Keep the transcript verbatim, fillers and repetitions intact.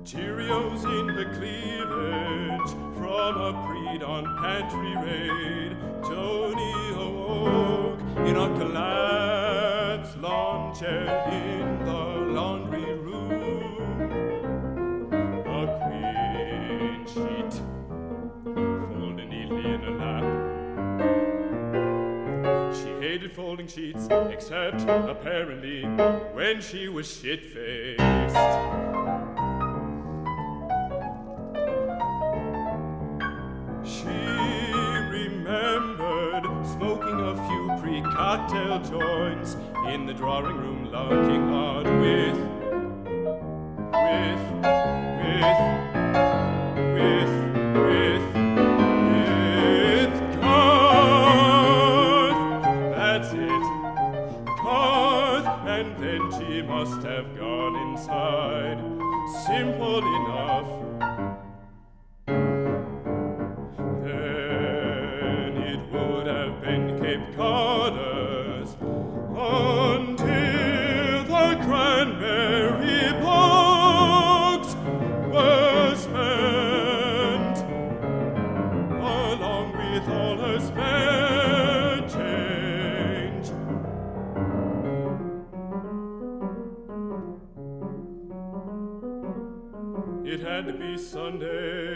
Cheerios in the cleavage from a pre-dawn pantry raid. Joni awoke in a collapsed lawn chair in the laundry room. A queen sheet folded neatly in her lap. She hated folding sheets, except apparently when she was shit-faced. Smoking a few pre-cocktail joints in the drawing room, looking out with, with, with, with, with, with Garth. That's it, Garth. And then she must have gone inside. Simple enough. Cape Coders until the cranberry bogs were spent, along with all her spare change. It had to be Sunday.